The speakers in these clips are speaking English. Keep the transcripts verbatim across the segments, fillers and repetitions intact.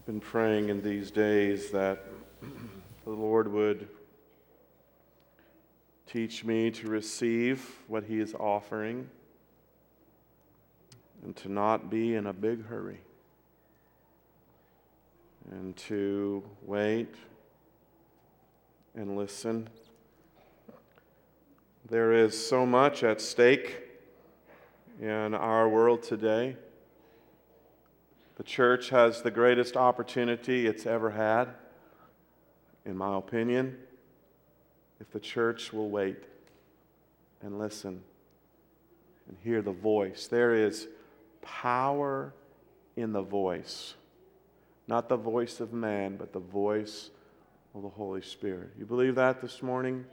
I've been praying in these days that the Lord would teach me to receive what He is offering and to not be in a big hurry and to wait and listen. There is so much at stake in our world today. The church has the greatest opportunity it's ever had, in my opinion, if the church will wait and listen and hear the voice. There is power in the voice. Not the voice of man, but the voice of the Holy Spirit. You believe that this morning?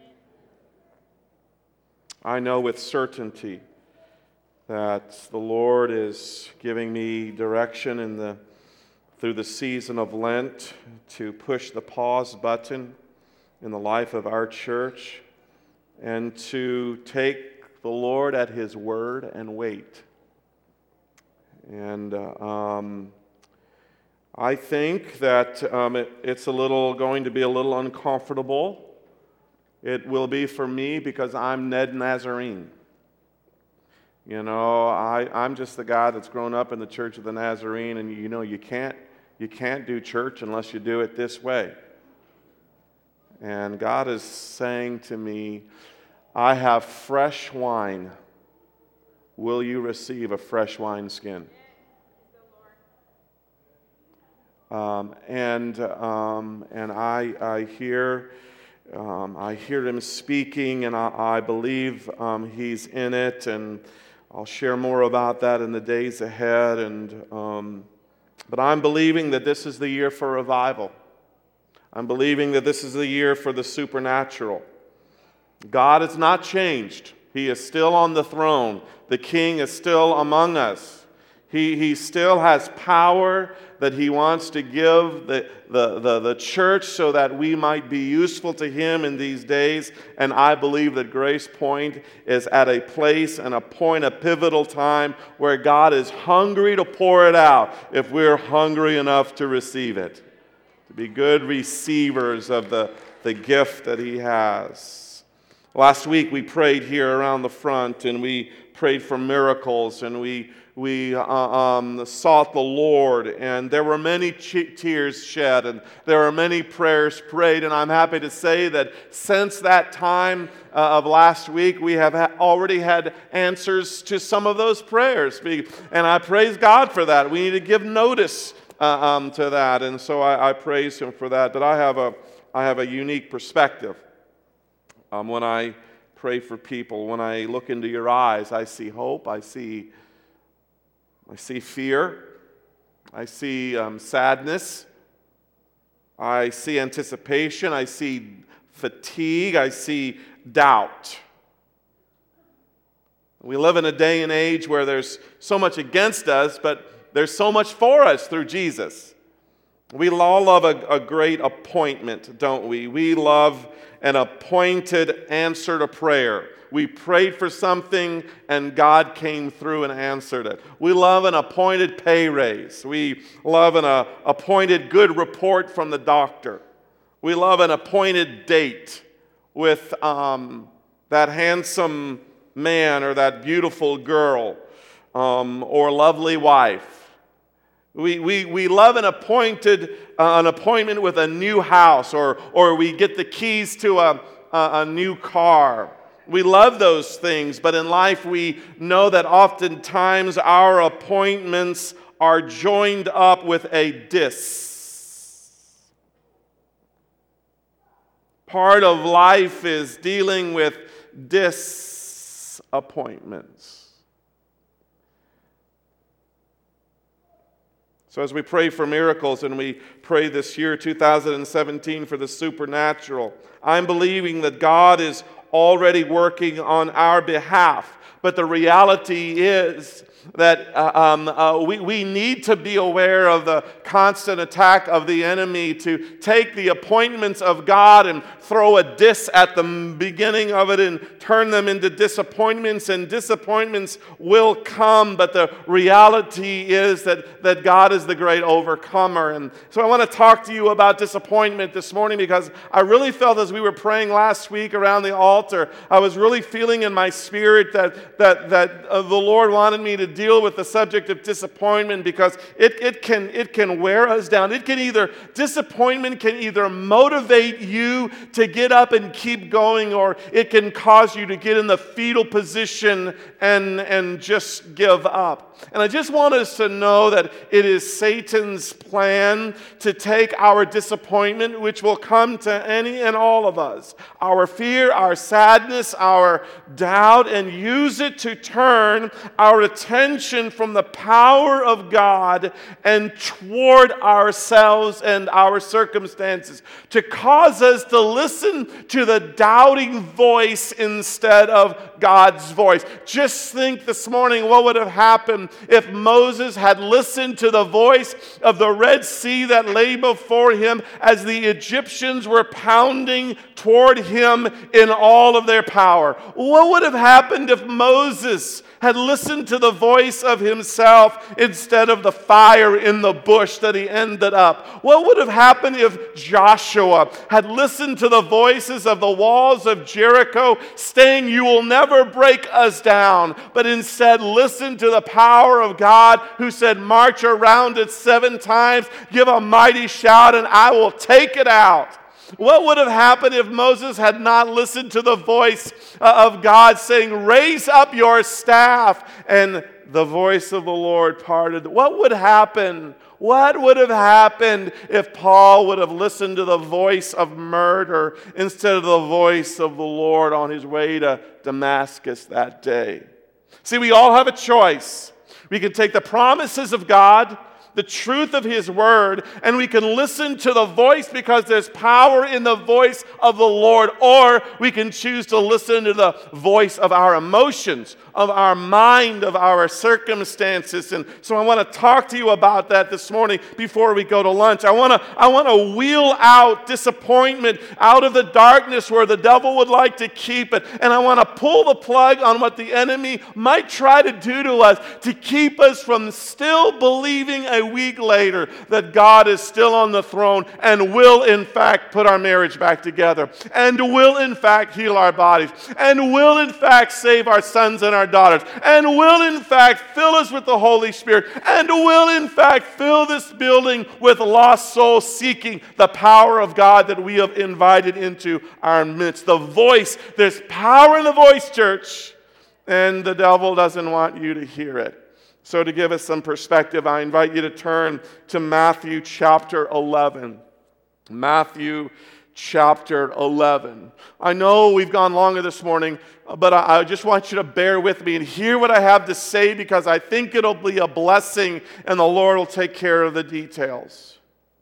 I know with certainty that the Lord is giving me direction in the through the season of Lent to push the pause button in the life of our church and to take the Lord at His word and wait. And uh, um, I think that um, it, it's a little going to be a little uncomfortable. It will be for me because I'm Ned Nazarene. You know, I, I'm just the guy that's grown up in the Church of the Nazarene, and you know, you can't you can't do church unless you do it this way. And God is saying to me, I have fresh wine. Will you receive a fresh wineskin? Um, and um, and I I hear um, I hear Him speaking, and I, I believe um, He's in it, and I'll share more about that in the days ahead. And um, but I'm believing that this is the year for revival. I'm believing that this is the year for the supernatural. God has not changed. He is still on the throne. The King is still among us. He, he still has power that He wants to give the, the, the, the church so that we might be useful to Him in these days. And I believe that Grace Point is at a place and a point, a pivotal time where God is hungry to pour it out if we're hungry enough to receive it. To be good receivers of the, the gift that He has. Last week we prayed here around the front, and we prayed for miracles, and we We uh, um, sought the Lord, and there were many che- tears shed, and there were many prayers prayed, and I'm happy to say that since that time uh, of last week, we have ha- already had answers to some of those prayers, and I praise God for that. We need to give notice uh, um, to that, and so I, I praise Him for that. But I have a, I have a unique perspective um, when I pray for people. When I look into your eyes, I see hope, I see I see fear. I see um, sadness. I see anticipation. I see fatigue. I see doubt. We live in a day and age where there's so much against us, but there's so much for us through Jesus. We all love a, a great appointment, don't we? We love an appointed answer to prayer. We prayed for something and God came through and answered it. We love an appointed pay raise. We love an uh, appointed good report from the doctor. We love an appointed date with um, that handsome man or that beautiful girl um, or lovely wife. We, we, we love an appointed uh, an appointment with a new house, or, or we get the keys to a, a, a new car. We love those things, but in life we know that oftentimes our appointments are joined up with a dis. Part of life is dealing with disappointments. So as we pray for miracles, and we pray this year, two thousand seventeen, for the supernatural, I'm believing that God is already working on our behalf. But the reality is that uh, um, uh, we, we need to be aware of the constant attack of the enemy to take the appointments of God and throw a diss at the beginning of it and turn them into disappointments. And disappointments will come, but the reality is that, that God is the great overcomer. And so I want to talk to you about disappointment this morning, because I really felt as we were praying last week around the altar, I was really feeling in my spirit that, that, that uh, the Lord wanted me to deal with the subject of disappointment, because it, it can it can wear us down. It can either, disappointment can either motivate you to get up and keep going, or it can cause you to get in the fetal position and, and just give up. And I just want us to know that it is Satan's plan to take our disappointment, which will come to any and all of us, our fear, our sadness, our doubt, and use it to turn our attention from the power of God and toward ourselves and our circumstances, to cause us to listen to the doubting voice instead of God's voice. Just think this morning what would have happened if Moses had listened to the voice of the Red Sea that lay before him as the Egyptians were pounding toward him in all of their power. What would have happened if Moses had listened to the voice of himself instead of the fire in the bush that he ended up? What would have happened if Joshua had listened to the voices of the walls of Jericho saying, "You will never break us down," but instead listened to the power of God who said, "March around it seven times, give a mighty shout, and I will take it out"? What would have happened if Moses had not listened to the voice of God saying, "Raise up your staff," and the voice of the Lord parted? What would happen? What would have happened if Paul would have listened to the voice of murder instead of the voice of the Lord on his way to Damascus that day? See, we all have a choice. We can take the promises of God, the truth of His Word, and we can listen to the voice because there's power in the voice of the Lord, or we can choose to listen to the voice of our emotions, of our mind, of our circumstances. And so I want to talk to you about that this morning before we go to lunch. I want to I want to wheel out disappointment out of the darkness where the devil would like to keep it, and I want to pull the plug on what the enemy might try to do to us to keep us from still believing a week later that God is still on the throne and will in fact put our marriage back together, and will in fact heal our bodies, and will in fact save our sons and our daughters, and will in fact fill us with the Holy Spirit, and will in fact fill this building with lost souls seeking the power of God that we have invited into our midst. The voice, there's power in the voice, church, and the devil doesn't want you to hear it. So to give us some perspective, I invite you to turn to Matthew chapter eleven. Matthew chapter eleven. I know we've gone longer this morning, but I just want you to bear with me and hear what I have to say, because I think it'll be a blessing and the Lord will take care of the details.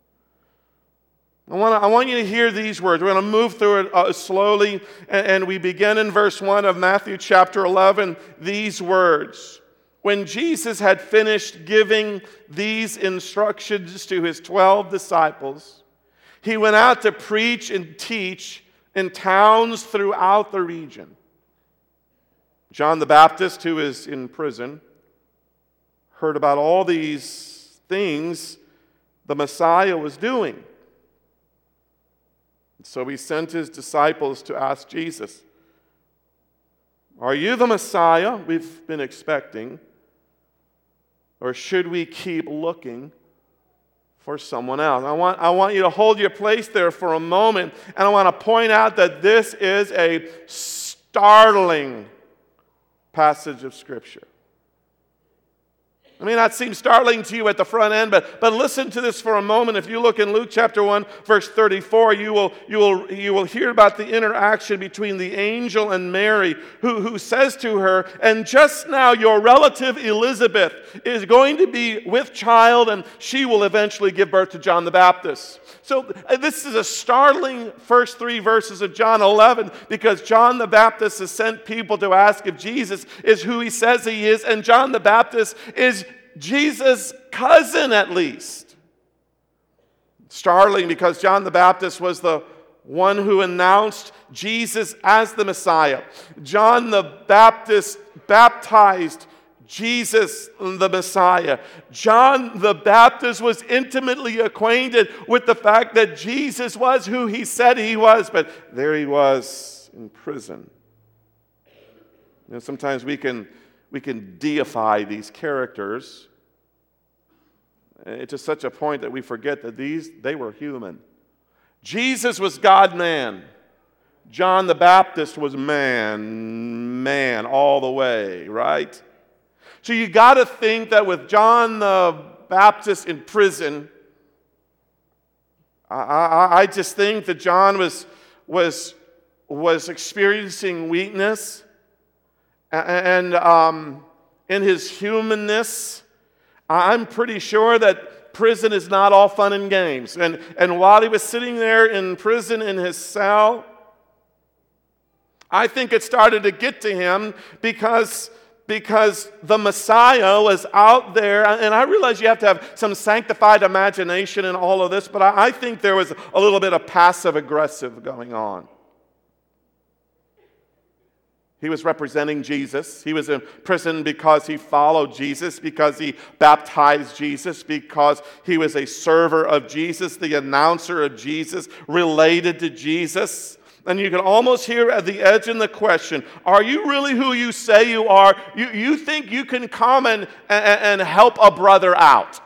I want, to, I want you to hear these words. We're going to move through it uh, slowly, and, and we begin in verse one of Matthew chapter eleven, these words. When Jesus had finished giving these instructions to his twelve disciples, he went out to preach and teach in towns throughout the region. John the Baptist, who is in prison, heard about all these things the Messiah was doing. So he sent his disciples to ask Jesus, "Are you the Messiah we've been expecting? Or should we keep looking for someone else?" I want, I want you to hold your place there for a moment, and I want to point out that this is a startling passage of Scripture. It may not seem startling to you at the front end, but, but listen to this for a moment. If you look in Luke chapter one, verse thirty-four, you will, you will, you will hear about the interaction between the angel and Mary, who, who says to her, and just now your relative Elizabeth is going to be with child, and she will eventually give birth to John the Baptist. So uh, this is a startling first three verses of John eleven, because John the Baptist has sent people to ask if Jesus is who he says he is, and John the Baptist is Jesus' cousin at least. Startling because John the Baptist was the one who announced Jesus as the Messiah. John the Baptist baptized Jesus the Messiah. John the Baptist was intimately acquainted with the fact that Jesus was who he said he was, but there he was in prison. You know, sometimes we can we can deify these characters to such a point that we forget that these they were human. Jesus was God-man. John the Baptist was man, man all the way, right? So you got to think that with John the Baptist in prison, I, I, I just think that John was, was, was experiencing weakness, and um, in his humanness, I'm pretty sure that prison is not all fun and games. And, and while he was sitting there in prison in his cell, I think it started to get to him because, because the Messiah was out there. And I realize you have to have some sanctified imagination in all of this, but I, I think there was a little bit of passive-aggressive going on. He was representing Jesus. He was in prison because he followed Jesus, because he baptized Jesus, because he was a server of Jesus, the announcer of Jesus, related to Jesus. And you can almost hear at the edge in the question, are you really who you say you are? You, you think you can come and, and, and help a brother out?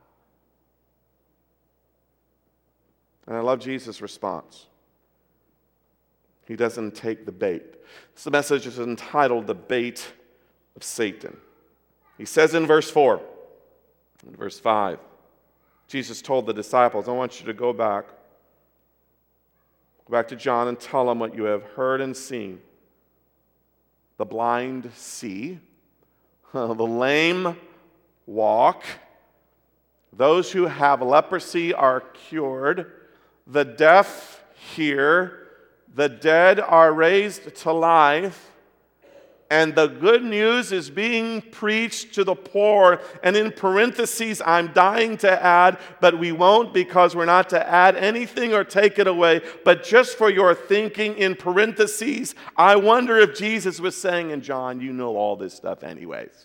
And I love Jesus' response. He doesn't take the bait. This message is entitled The Bait of Satan. He says in verse four, in verse five, Jesus told the disciples, I want you to go back. Go back to John and tell him what you have heard and seen. The blind see, the lame walk, those who have leprosy are cured, the deaf hear, the dead are raised to life, and the good news is being preached to the poor. And in parentheses, I'm dying to add, but we won't because we're not to add anything or take it away. But just for your thinking, in parentheses, I wonder if Jesus was saying, and John, you know all this stuff anyways.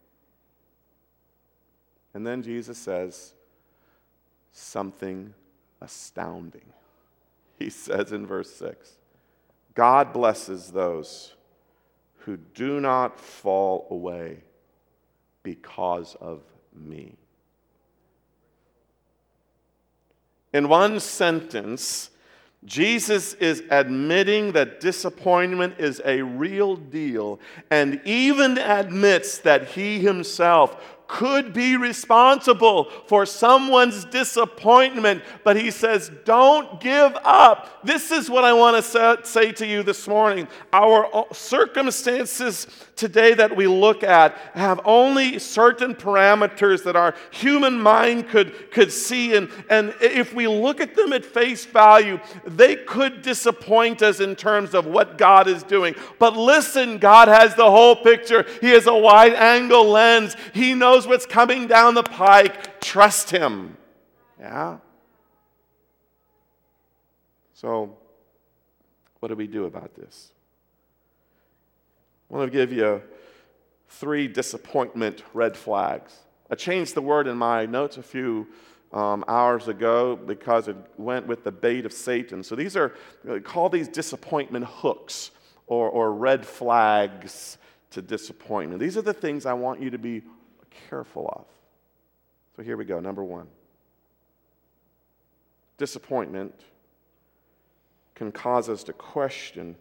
And then Jesus says something astounding. He says in verse six, God blesses those who do not fall away because of me. In one sentence, Jesus is admitting that disappointment is a real deal, and even admits that he himself could be responsible for someone's disappointment, but he says, don't give up. This is what I want to say to you this morning. Our circumstances today that we look at have only certain parameters that our human mind could, could see, and, and if we look at them at face value, they could disappoint us in terms of what God is doing. But listen, God has the whole picture. He has a wide-angle lens. He knows what's coming down the pike. Trust him. Yeah? So, what do we do about this? I want to give you three disappointment red flags. I changed the word in my notes a few um, hours ago because it went with the bait of Satan. So these are, call these disappointment hooks or, or red flags to disappointment. These are the things I want you to be careful of. So here we go. Number one. Disappointment can cause us to question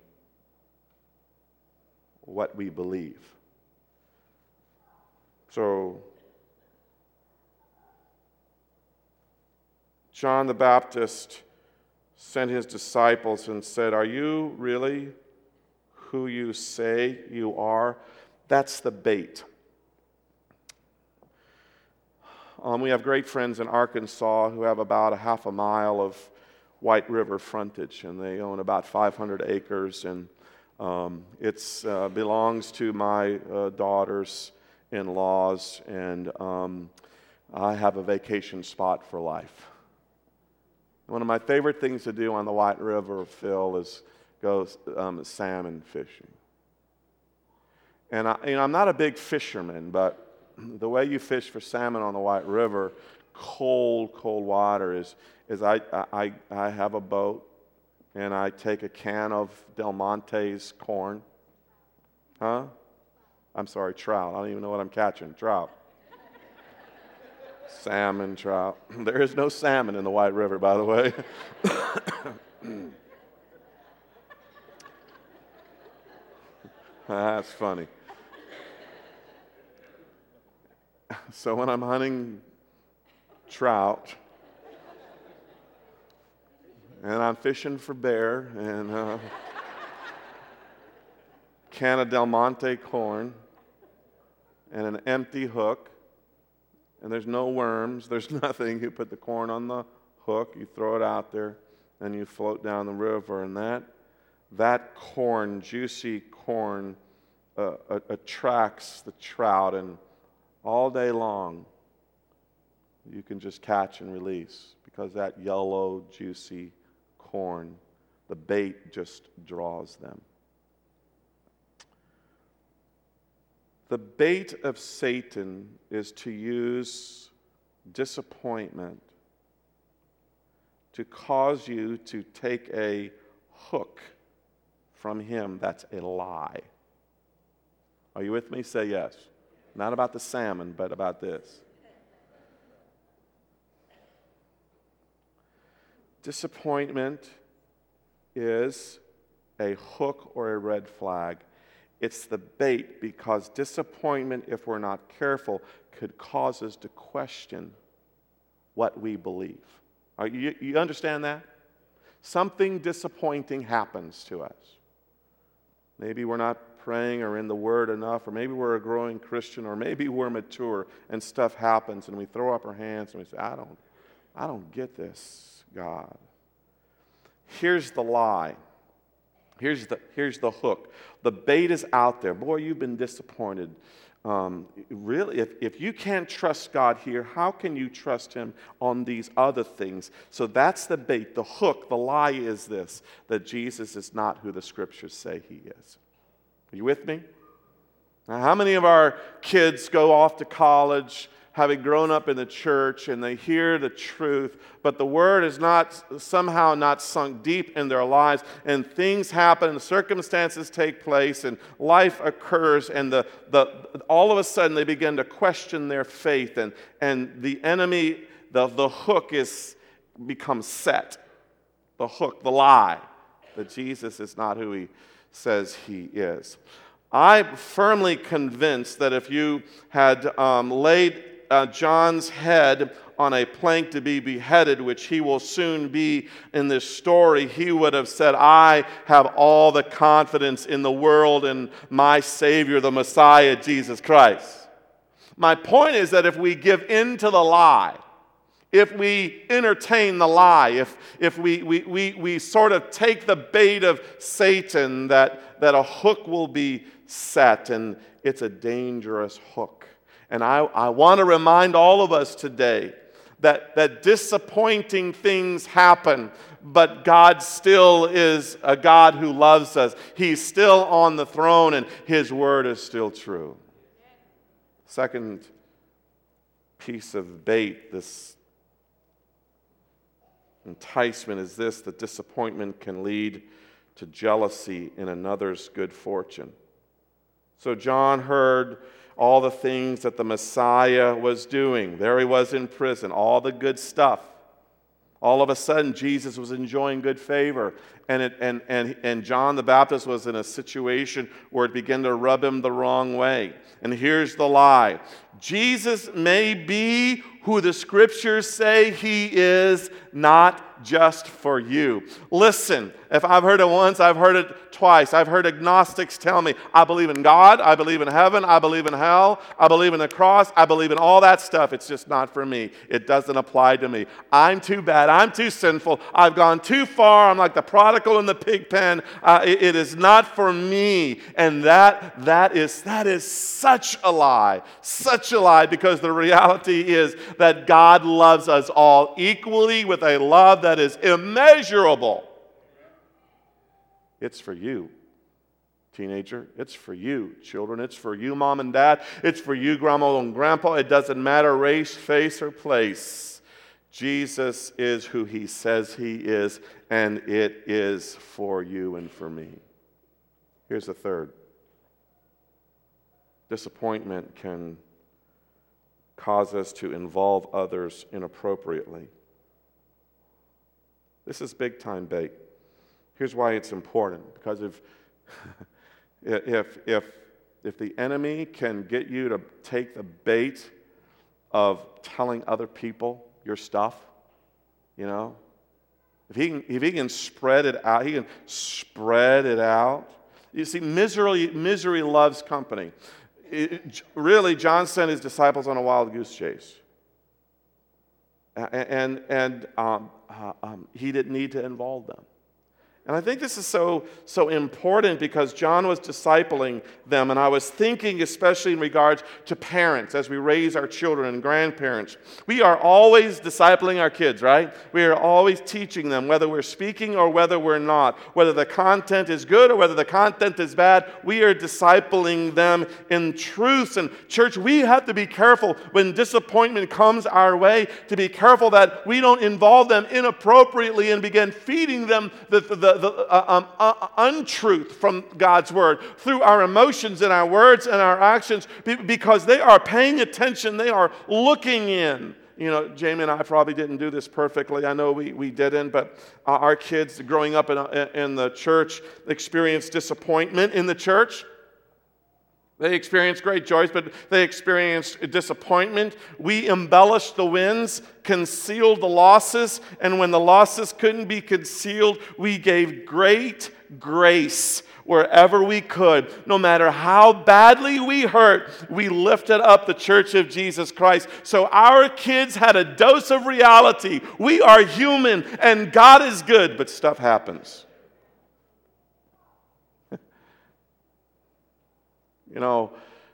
what we believe. So John the Baptist sent his disciples and said, "Are you really who you say you are?" That's the bait. Um, we have great friends in Arkansas who have about a half a mile of White River frontage, and they own about five hundred acres, and um, it uh, belongs to my uh, daughters in-laws, and um, I have a vacation spot for life. One of my favorite things to do on the White River, Phil, is go um, salmon fishing. And I, you know, I'm not a big fisherman, but the way you fish for salmon on the White River, cold, cold water, is, is I, I, I have a boat, and I take a can of Del Monte's corn. Huh? I'm sorry, trout. I don't even know what I'm catching. Trout. Salmon, trout. There is no salmon in the White River, by the way. That's funny. So when I'm hunting trout, and I'm fishing for bear, and uh, can of Del Monte corn, and an empty hook, and there's no worms, there's nothing. You put the corn on the hook, you throw it out there, and you float down the river, and that that corn, juicy corn, uh, attracts the trout, and all day long you can just catch and release, because that yellow, juicy corn, the bait just draws them. The bait of Satan is to use disappointment to cause you to take a hook from him that's a lie. Are you with me? Say yes. Not about the salmon, but about this. Disappointment is a hook or a red flag. It's the bait, because disappointment, if we're not careful, could cause us to question what we believe. Are you, you understand that? Something disappointing happens to us. Maybe we're not praying or in the Word enough, or maybe we're a growing Christian, or maybe we're mature and stuff happens and we throw up our hands and we say, I don't, I don't get this, God. Here's the lie. Here's the, here's the hook. The bait is out there. Boy, you've been disappointed. Um, really, if, if you can't trust God here, how can you trust Him on these other things? So that's the bait. The hook, the lie is this, that Jesus is not who the Scriptures say He is. Are you with me? Now, how many of our kids go off to college having grown up in the church, and they hear the truth, but the word is not somehow not sunk deep in their lives, and things happen, and circumstances take place, and life occurs, and the, the all of a sudden they begin to question their faith, and, and the enemy, the, the hook is becomes set. The hook, the lie, that Jesus is not who He says He is. I'm firmly convinced that if you had um, laid Uh, John's head on a plank to be beheaded, which he will soon be in this story, he would have said, I have all the confidence in the world in my Savior, the Messiah, Jesus Christ. My point is that if we give in to the lie, if we entertain the lie, if, if we, we, we, we sort of take the bait of Satan, that, that a hook will be set, and it's a dangerous hook. And I, I want to remind all of us today that, that disappointing things happen, but God still is a God who loves us. He's still on the throne, and His word is still true. Second piece of bait, this enticement, is this: that disappointment can lead to jealousy in another's good fortune. So John heard all the things that the Messiah was doing. There he was in prison, all the good stuff. All of a sudden, Jesus was enjoying good favor. And, it, and, and, and John the Baptist was in a situation where it began to rub him the wrong way. And here's the lie. Jesus may be who the Scriptures say He is, not just for you. Listen, if I've heard it once, I've heard it twice. I've heard agnostics tell me, I believe in God, I believe in heaven, I believe in hell, I believe in the cross, I believe in all that stuff. It's just not for me. It doesn't apply to me. I'm too bad. I'm too sinful. I've gone too far. I'm like the prodigal in the pig pen. Uh, it, it is not for me. And that that is that is such a lie. Such a lie, because the reality is that God loves us all equally with a love that is immeasurable. It's for you, teenager. It's for you, children. It's for you, mom and dad. It's for you, grandma and grandpa. It doesn't matter race, face, or place. Jesus is who He says He is, and it is for you and for me. Here's the third. Disappointment can cause us to involve others inappropriately. This is big-time bait. Here's why it's important. Because if, if, if, if the enemy can get you to take the bait of telling other people your stuff, you know, if he can, if he can spread it out, he can spread it out. You see, misery, misery loves company. It, really, John sent his disciples on a wild goose chase. And, and um, uh, um, he didn't need to involve them. And I think this is so, so important because John was discipling them, and I was thinking especially in regards to parents as we raise our children and grandparents. We are always discipling our kids, right? We are always teaching them, whether we're speaking or whether we're not. Whether the content is good or whether the content is bad, we are discipling them in truths. And church, we have to be careful when disappointment comes our way, to be careful that we don't involve them inappropriately and begin feeding them the, the The, uh, um, uh, untruth from God's Word through our emotions and our words and our actions, be, because they are paying attention, they are looking in. You know, Jamie and I probably didn't do this perfectly. I know we, we didn't, but uh, our kids growing up in, in the church experienced disappointment in the church. They experienced great joys, but they experienced disappointment. We embellished the wins, concealed the losses, and when the losses couldn't be concealed, we gave great grace wherever we could. No matter how badly we hurt, we lifted up the Church of Jesus Christ. So our kids had a dose of reality. We are human, and God is good, but stuff happens. You know,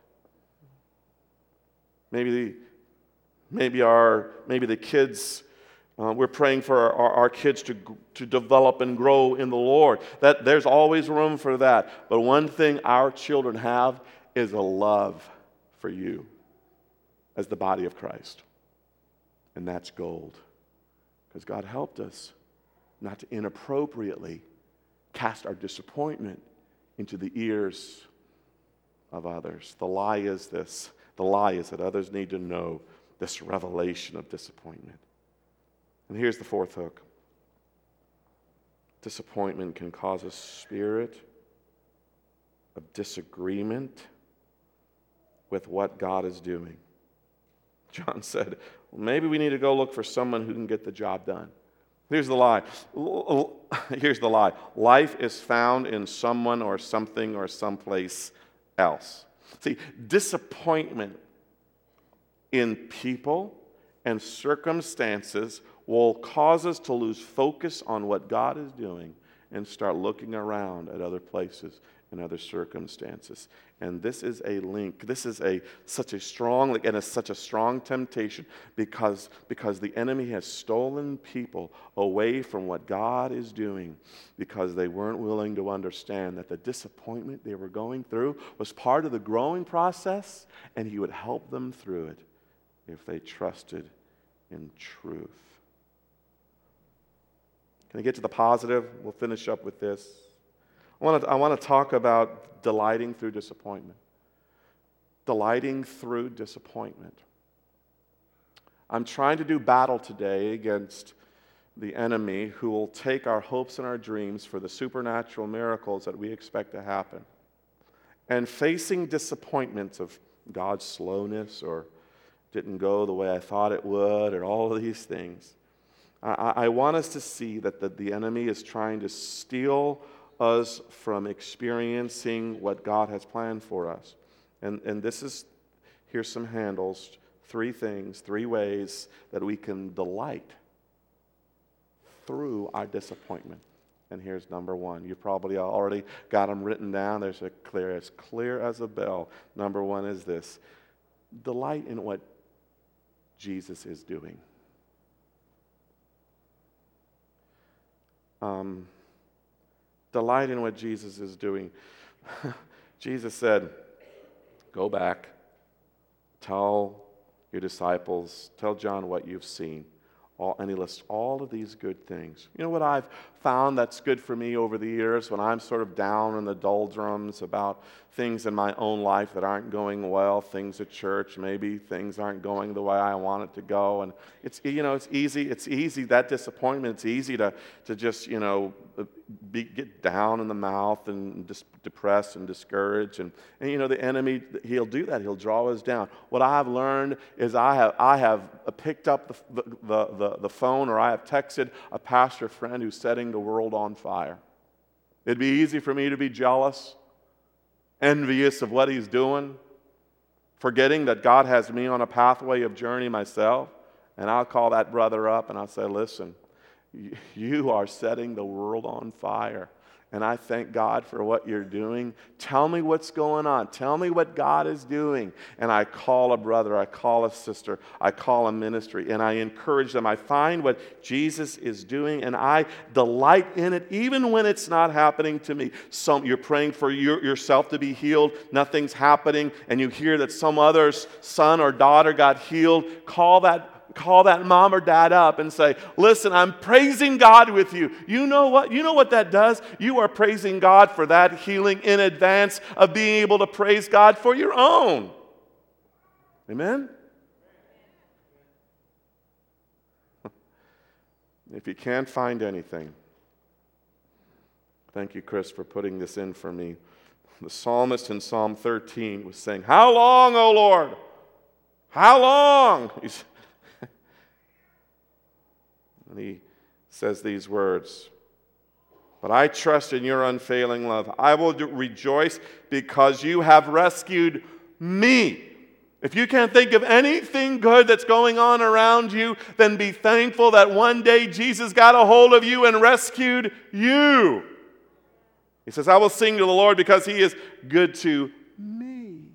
maybe the, maybe our maybe the kids, uh, we're praying for our, our, our kids to to develop and grow in the Lord. That there's always room for that. But one thing our children have is a love for you as the body of Christ, and that's gold. Because God helped us not to inappropriately cast our disappointment into the ears of others. The lie is this. The lie is that others need to know this revelation of disappointment. And here's the fourth hook. Disappointment can cause a spirit of disagreement with what God is doing. John said, well, maybe we need to go look for someone who can get the job done. Here's the lie. Here's the lie. Life is found in someone or something or someplace else. See, disappointment in people and circumstances will cause us to lose focus on what God is doing and start looking around at other places and other circumstances. And this is a link. This is a such a strong link, and it's such a strong temptation because, because the enemy has stolen people away from what God is doing because they weren't willing to understand that the disappointment they were going through was part of the growing process, and He would help them through it if they trusted in truth. Can I get to the positive? We'll finish up with this. I want to, I want to talk about delighting through disappointment. Delighting through disappointment. I'm trying to do battle today against the enemy who will take our hopes and our dreams for the supernatural miracles that we expect to happen. And facing disappointments of God's slowness or didn't go the way I thought it would, or all of these things. I, I want us to see that the, the enemy is trying to steal us from experiencing what God has planned for us. And, and this is, here's some handles, three things, three ways that we can delight through our disappointment. And here's number one. You probably already got them written down. There's a clear, as clear as a bell. Number one is this: delight in what Jesus is doing. Um, delight in what Jesus is doing. Jesus said, go back, tell your disciples, tell John what you've seen. All, and he lists all of these good things. You know what I've found that's good for me over the years when I'm sort of down in the doldrums about things in my own life that aren't going well, things at church, maybe things aren't going the way I want it to go. And it's, you know, it's easy, it's easy, that disappointment, it's easy to, to just, you know, be, get down in the mouth and just depressed and discouraged. And, and, you know, the enemy, he'll do that. He'll draw us down. What I have learned is I have, I have picked up the, the, the, the phone, or I have texted a pastor friend who's setting the world on fire. It'd be easy for me to be jealous, envious of what he's doing, forgetting that God has me on a pathway of journey myself. And I'll call that brother up and I'll say, listen, you are setting the world on fire. And I thank God for what you're doing. Tell me what's going on. Tell me what God is doing. And I call a brother, I call a sister, I call a ministry, and I encourage them. I find what Jesus is doing, and I delight in it, even when it's not happening to me. Some, you're praying for your, yourself to be healed, nothing's happening, and you hear that some other's son or daughter got healed. Call that Call that mom or dad up and say, listen, I'm praising God with you. You know what? You know what that does? You are praising God for that healing in advance of being able to praise God for your own. Amen? If you can't find anything, thank you, Chris, for putting this in for me. The psalmist in Psalm thirteen was saying, how long, O Lord? How long? He's And he says these words, but I trust in your unfailing love. I will rejoice because you have rescued me. If you can't think of anything good that's going on around you, then be thankful that one day Jesus got a hold of you and rescued you. He says, I will sing to the Lord because he is good to me.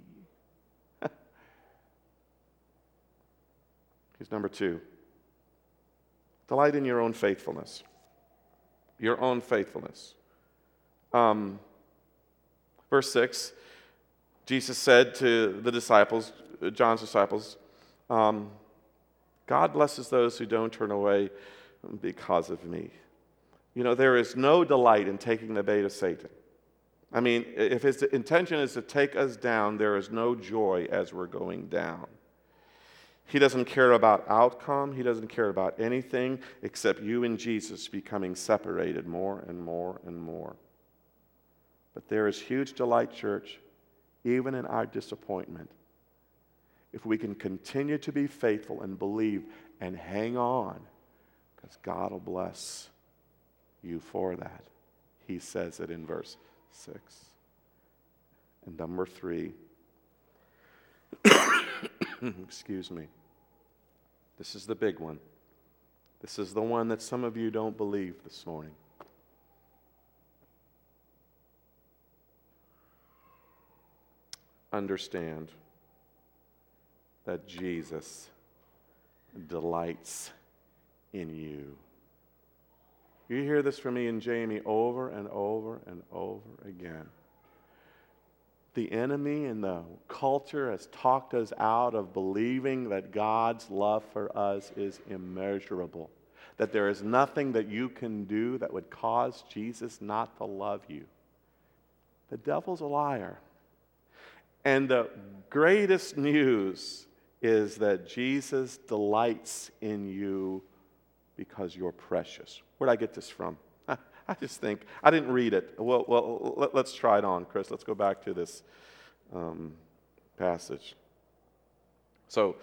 Here's number two. Delight in your own faithfulness. Your own faithfulness. Um, verse six, Jesus said to the disciples, John's disciples, um, God blesses those who don't turn away because of me. You know, there is no delight in taking the bait of Satan. I mean, if his intention is to take us down, there is no joy as we're going down. He doesn't care about outcome. He doesn't care about anything except you and Jesus becoming separated more and more and more. But there is huge delight, church, even in our disappointment, if we can continue to be faithful and believe and hang on, because God will bless you for that. He says it in verse six. And number three, excuse me. This is the big one. This is the one that some of you don't believe this morning. Understand that Jesus delights in you. You hear this from me and Jamie over and over and over again. The enemy and the culture has talked us out of believing that God's love for us is immeasurable, that there is nothing that you can do that would cause Jesus not to love you. The devil's a liar. And the greatest news is that Jesus delights in you because you're precious. Where'd I get this from? I just think, I didn't read it. Well, well let, let's try it on, Chris. Let's go back to this um, passage. So,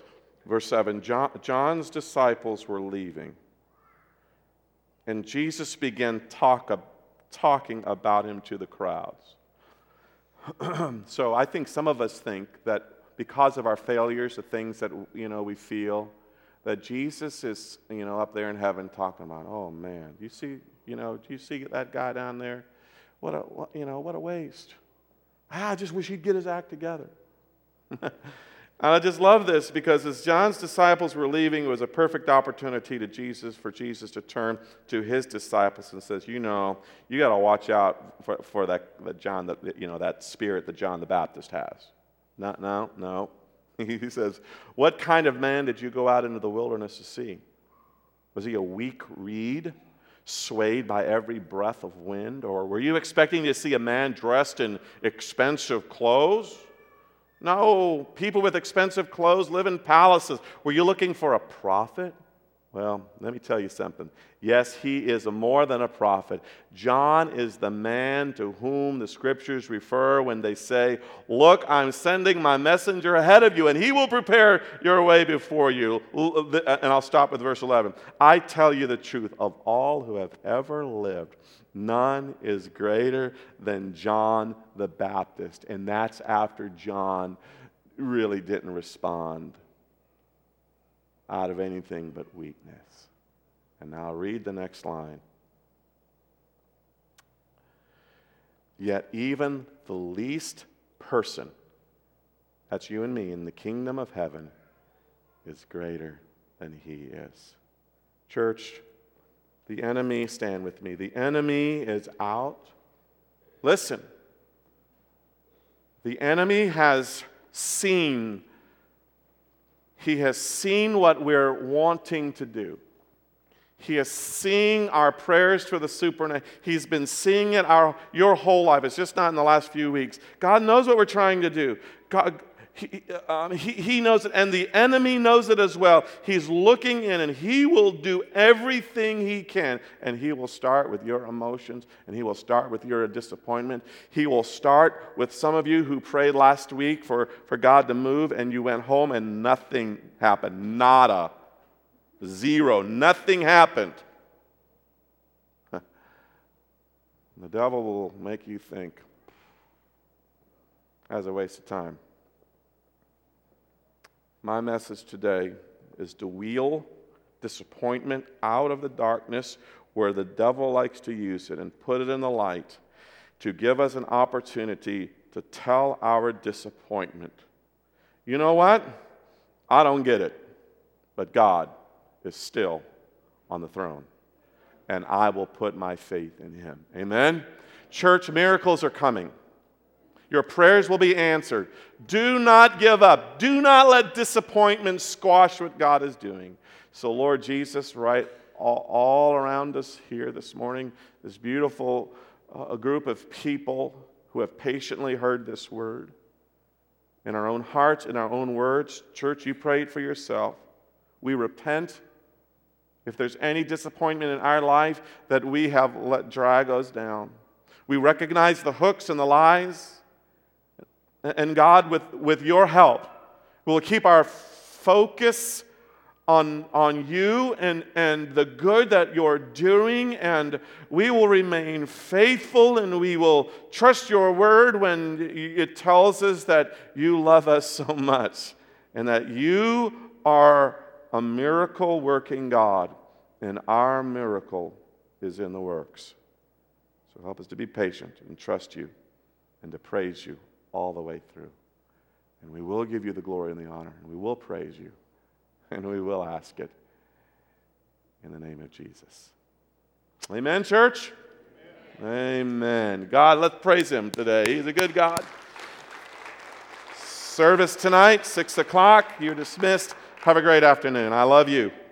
Verse seven, John, John's disciples were leaving, and Jesus began talk, talking about him to the crowds. So I think some of us think that because of our failures, the things that, you know, we feel, that Jesus is, you know, up there in heaven talking about, oh man, you see, you know, do you see that guy down there? What a, what, you know, what a waste. I just wish he'd get his act together. And I just love this because as John's disciples were leaving, it was a perfect opportunity to Jesus for Jesus to turn to his disciples and says, you know, you got to watch out for, for that, that John, that, you know, that spirit that John the Baptist has. No, no, no. He says, what kind of man did you go out into the wilderness to see? Was he a weak reed, swayed by every breath of wind? Or were you expecting to see a man dressed in expensive clothes? No, people with expensive clothes live in palaces. Were you looking for a prophet? Well, let me tell you something. Yes, he is a more than a prophet. John is the man to whom the scriptures refer when they say, look, I'm sending my messenger ahead of you, and he will prepare your way before you. And I'll stop with verse eleven. I tell you the truth, of all who have ever lived, none is greater than John the Baptist. And that's after John really didn't respond out of anything but weakness. And now read the next line. Yet even the least person, that's you and me, in the kingdom of heaven is greater than he is. Church, the enemy, stand with me, the enemy is out. Listen, the enemy has seen He has seen what we're wanting to do. He is seeing our prayers for the supernatural. He's been seeing it our your whole life. It's just not in the last few weeks. God knows what we're trying to do. God, he, um, he, he knows it, and the enemy knows it as well. He's looking in, and he will do everything he can. And he will start with your emotions, and he will start with your disappointment. He will start with some of you who prayed last week for, for God to move, and you went home and nothing happened. Nada. Zero. Nothing happened. The devil will make you think that's a waste of time. My message today is to wheel disappointment out of the darkness where the devil likes to use it and put it in the light to give us an opportunity to tell our disappointment. You know what? I don't get it, but God is still on the throne, and I will put my faith in him. Amen? Church, miracles are coming. Your prayers will be answered. Do not give up. Do not let disappointment squash what God is doing. So, Lord Jesus, right all, all around us here this morning, this beautiful uh, group of people who have patiently heard this word. In our own hearts, in our own words, church, you prayed for yourself. We repent if there's any disappointment in our life that we have let drag us down. We recognize the hooks and the lies. And God, with, with your help, will keep our focus on, on you and, and the good that you're doing, and we will remain faithful, and we will trust your word when it tells us that you love us so much and that you are a miracle-working God, and our miracle is in the works. So help us to be patient and trust you and to praise you all the way through. And we will give you the glory and the honor, and we will praise you, and we will ask it in the name of Jesus. Amen, church? Amen. Amen. God, let's praise him today. He's a good God. Service tonight, six o'clock. You're dismissed. Have a great afternoon. I love you.